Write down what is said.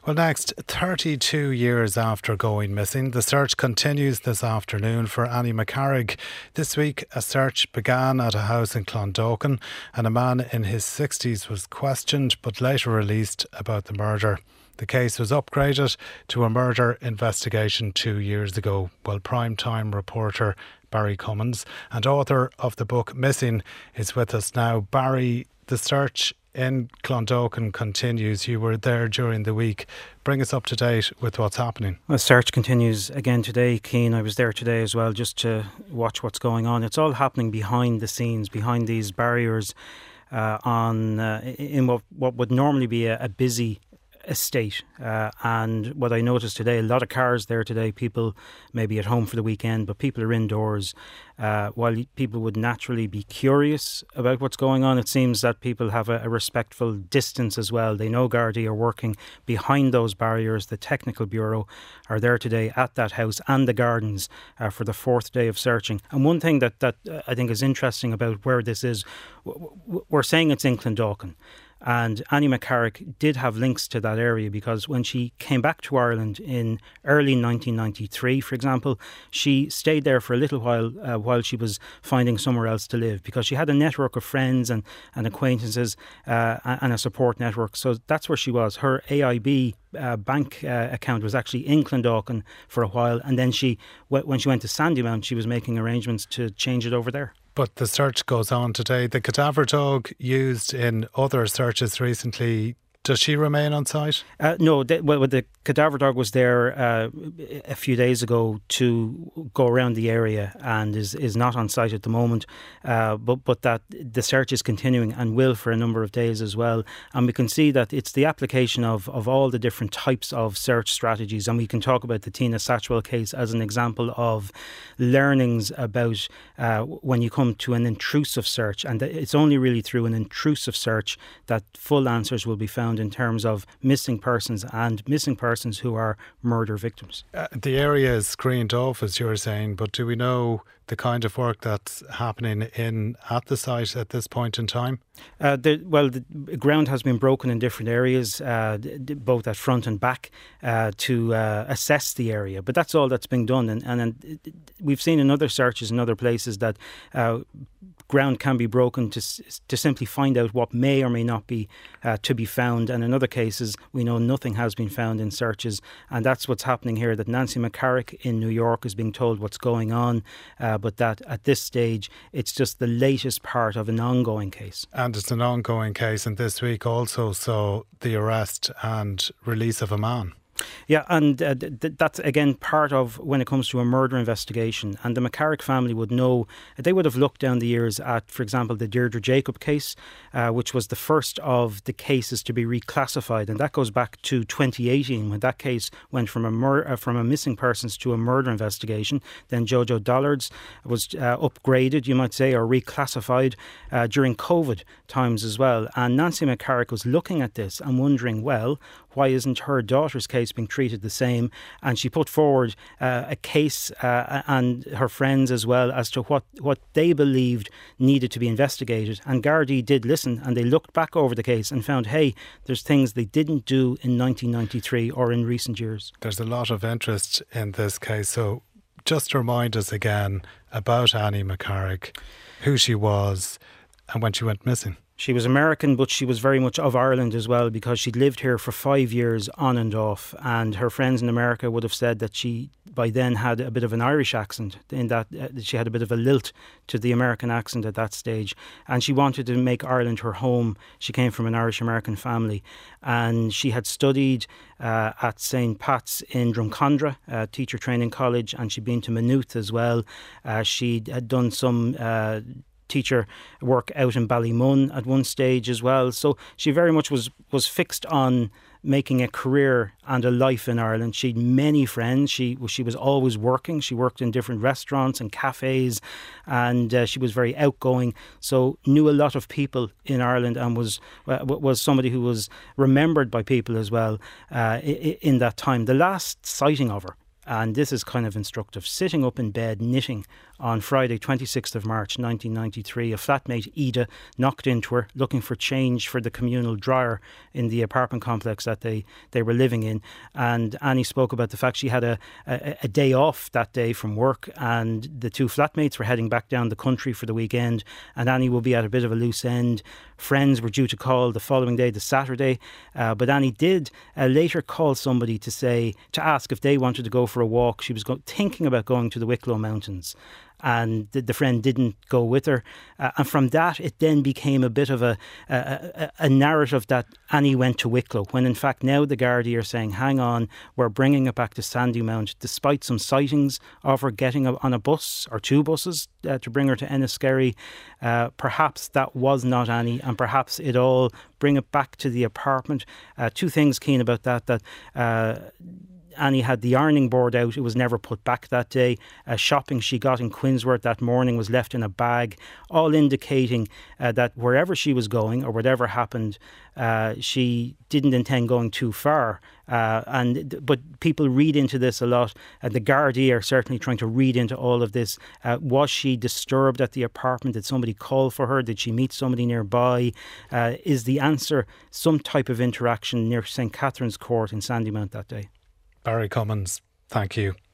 Well, next, 32 years after going missing, the search continues this afternoon for Annie McCarrick. This week, a search began at a house in Clondalkin, and a man in his 60s was questioned but later released about the murder. The case was upgraded to a murder investigation 2 years ago. Well, primetime reporter Barry Cummins and author of the book Missing is with us now. Barry, the search in Clondalkin continues. You were there during the week. Bring us up to date with what's happening. The search continues again today, Cian. I was there today as well just to watch what's going on. It's all happening behind the scenes, behind these barriers in what would normally be a busy estate, and what I noticed today, a lot of cars there today, people maybe at home for the weekend, but people are indoors. While people would naturally be curious about what's going on, it seems that people have a respectful distance as well. They know Gardaí are working behind those barriers. The Technical Bureau are there today at that house and the gardens for the fourth day of searching. And one thing that I think is interesting about where this is, we're saying it's in Clondalkin. And Annie McCarrick did have links to that area because when she came back to Ireland in early 1993, for example, she stayed there for a little while she was finding somewhere else to live because she had a network of friends and acquaintances and a support network. So that's where she was. Her AIB bank account was actually in Clondalkin for a while, and then when she went to Sandymount, she was making arrangements to change it over there. But the search goes on today. The cadaver dog used in other searches recently, does she remain on site? No, the cadaver dog was there a few days ago to go around the area and is not on site at the moment. But that the search is continuing and will for a number of days as well. And we can see that it's the application of all the different types of search strategies. And we can talk about the Tina Satchwell case as an example of learnings about when you come to an intrusive search. And it's only really through an intrusive search that full answers will be found in terms of missing persons and missing persons who are murder victims. The area is screened off, as you're saying, but do we know the kind of work that's happening at the site at this point in time? The ground has been broken in different areas, both at front and back, to assess the area. But that's all that's being done. And we've seen in other searches in other places that ground can be broken to simply find out what may or may not be to be found. And in other cases, we know nothing has been found in searches. And that's what's happening here, that Nancy McCarrick in New York is being told what's going on, but that at this stage, it's just the latest part of an ongoing case. And it's an ongoing case, and this week also saw the arrest and release of a man. Yeah, and that's again part of when it comes to a murder investigation. And the McCarrick family would know, they would have looked down the years at, for example, the Deirdre Jacob case, which was the first of the cases to be reclassified. And that goes back to 2018 when that case went from a missing persons to a murder investigation. Then Jojo Dollard's was upgraded, you might say, or reclassified during COVID times as well. And Nancy McCarrick was looking at this and wondering, well, why isn't her daughter's case being treated the same? And she put forward a case and her friends as well as to what they believed needed to be investigated. And Gardaí did listen, and they looked back over the case and found, hey, there's things they didn't do in 1993 or in recent years. There's a lot of interest in this case. So just remind us again about Annie McCarrick, who she was and when she went missing. She was American, but she was very much of Ireland as well because she'd lived here for 5 years on and off. And her friends in America would have said that she, by then, had a bit of an Irish accent, in that she had a bit of a lilt to the American accent at that stage. And she wanted to make Ireland her home. She came from an Irish-American family. And she had studied at St. Pat's in Drumcondra, teacher training college, and she'd been to Maynooth as well. She had done some teacher work out in Ballymun at one stage as well. So she very much was fixed on making a career and a life in Ireland. She had many friends. She was always working. She worked in different restaurants and cafes, and she was very outgoing. So knew a lot of people in Ireland, and was somebody who was remembered by people as well in that time. The last sighting of her And this is kind of instructive. Sitting up in bed knitting on Friday, 26th of March 1993, a flatmate, Ida, knocked into her looking for change for the communal dryer in the apartment complex that they were living in. And Annie spoke about the fact she had a day off that day from work, and the two flatmates were heading back down the country for the weekend, and Annie will be at a bit of a loose end. Friends were due to call the following day, the Saturday, but Annie did later call somebody to ask if they wanted to go for a walk. She was thinking about going to the Wicklow Mountains, and the friend didn't go with her. And from that, it then became a bit of a narrative that Annie went to Wicklow, when in fact now the Gardaí are saying, hang on, we're bringing it back to Sandymount, despite some sightings of her getting on a bus or two buses to bring her to Enniskerry. Perhaps that was not Annie, and perhaps it all bring it back to the apartment. Two things keen about that Annie had the ironing board out. It was never put back that day. Shopping she got in Quinsworth that morning was left in a bag, all indicating that wherever she was going or whatever happened, she didn't intend going too far. But people read into this a lot. The Gardaí are certainly trying to read into all of this. Was she disturbed at the apartment? Did somebody call for her? Did she meet somebody nearby? Is the answer some type of interaction near St. Catherine's Court in Sandymount that day? Barry Cummins, thank you.